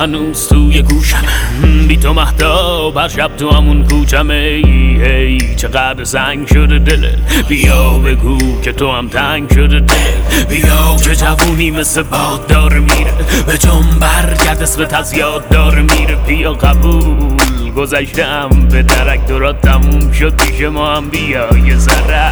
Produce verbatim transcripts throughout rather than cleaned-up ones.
هنوز توی گوشم، بی تو مهتاب هر شب تو همون کوچم. ای ای چقدر سنگ شده دلت، بیا بگو که تو هم تنگ شده دلت. بیا که جوونی مثل باد داره میره، به جنب برگرد اسمت از یاد داره میره. بیا قبول گذشتم به درک دورات تموم شد، پیش ما هم بیا یه ذره.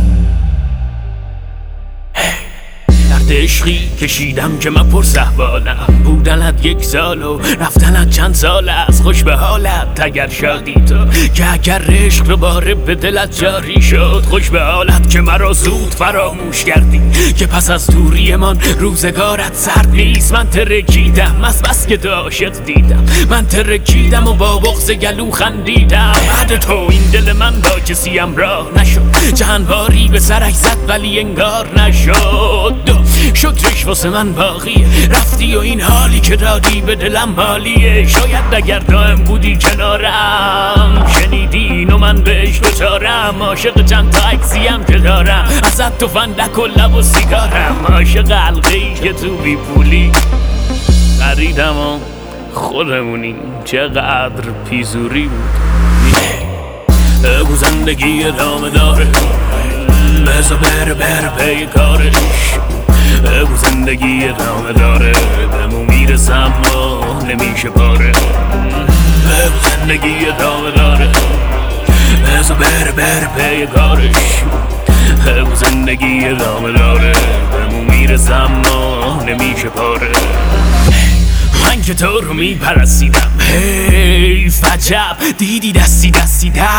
درد عشقی کشیدم که من پر صحبالم، بودنت یک سال و رفتنت چند سال است. خوش به حالت اگر شادی تو، که اگر عشق دوباره به دلت جاری شد. خوش به حالت که مرا زود فراموش کردی، که پس از دوری من روزگارت سرد نیست. من ترکیدم از بس که تو عاشق دیدم، من ترکیدم و با بغض گلو خندیدم. بعد تو این دل من با کسی همراه نشد، چند باری به سرش زد ولی انگار نشد. شکرش واسه من باقیه، رفتی و این حالی که دادی به دلم حالیه. شاید اگر دائم بودی کنارم، شنیدی اینو من بهش دوچارم. عاشق چند تا عکسیم که دارم، ازت تو فندک و لب و سیگارم. عاشق حلقه‌ای که تو بی پولی خریدم و خودمونی. چقدر پیزوری بود. بگو زندگی ادامه داره، بذار بره بره پی کارش. بگو زندگی ادامه داره، بهمون میرسم و نمیشه پاره. بگو زندگی ادامه داره، بذار بره بره پی کارش. بگو زندگی ادامه داره، بهمون میرسم و نمیشه پاره. من که تو رو میپرستیدم، هی فجب دیدی دستی دستی در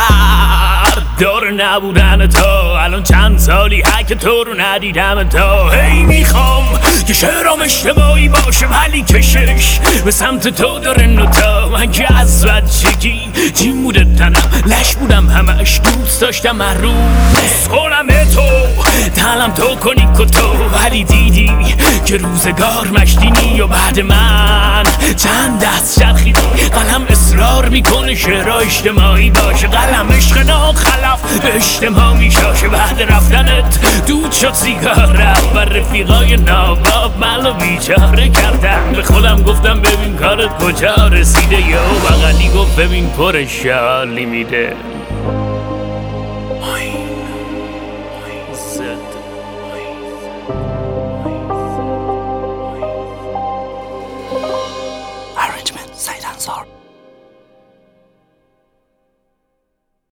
دار نبودن تو. الان چند سالی که تو رو ندیدم تو. هی میخوام که شعرام اشتباهی باشه ولی کشش به سمت تو داره نوتا. من که از بچگی جیم بوده تنم، لش بودم همش، دوست داشتم هر روز کنم تو تنم تو کنی کتو. ولی دیدی که روزگار مشتینی و بعد من چند دست چرخیدی. قلم اصرار میکنه شعرها اجتماعی باشه، قلم عشق ناخلف به اجتماع میشاشه. بعد رفتنت دود شد سیگارم و رفیقای ناباب منو بیچاره کردن. به خودم گفتم ببین کارت کجا رسیده، یا بغلی گفت ببین پر شالی میده.